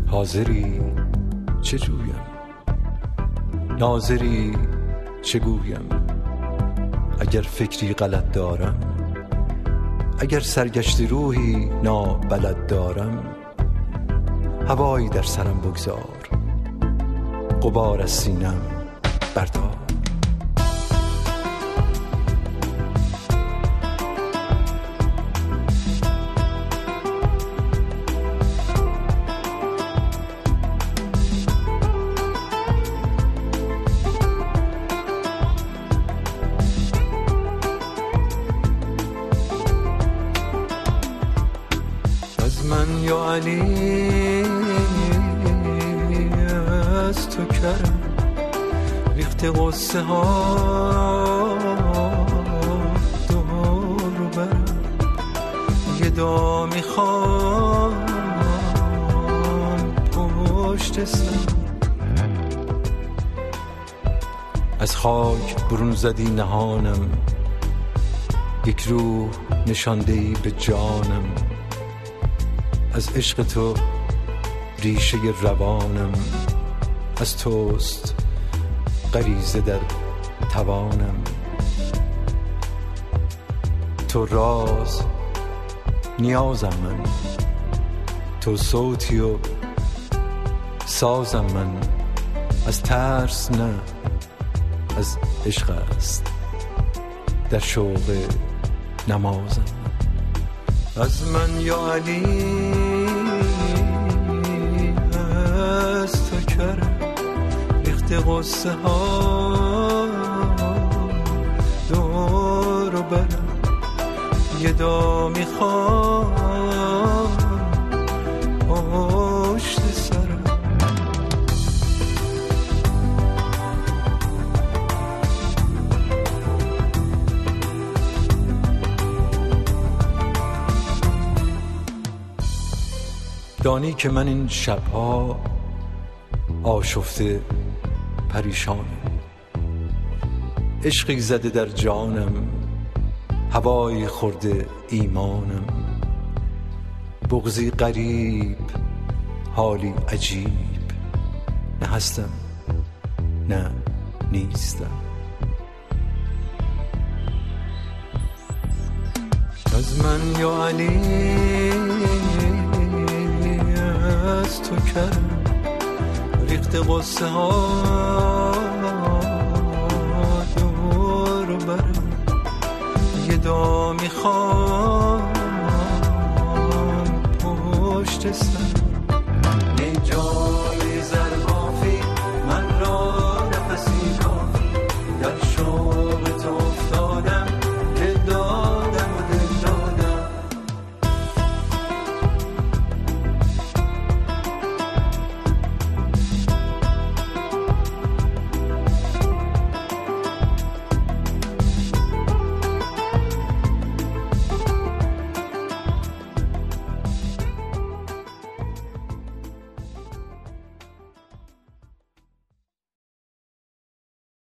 حاضری چه جویم، ناظری چه گویم؟ اگر فکری غلط دارم، اگر سرگشت روحی نابلد دارم، هوایی در سرم بگذار، غبار از سینم بردار. از من یا علی از تو کرم، ریخت قصه ها دور برم، یه دا میخوام پشت سر. از خاک برون زدی نهانم، یک روح نشاندهی به جانم. از عشق تو ریشه روانم، از توست غریزه در توانم. تو راز نیازم من، تو صوتی و سازم من. از ترس نه، از عشق است در شوق نمازم. از من یا علی از تو کرم، ریخت قصه ها دور و برم، یه دا میخوام پشت سرم. دانی که من این شبها آشفته پریشانم، عشقی زده در جانم، هوای خورده ایمانم. بغضی غریب، حالی عجیب، نه هستم نه نیستم. از من یا علی از تو کرم، ریخت قصه ها دور برم، یه دا میخوام پشت سر.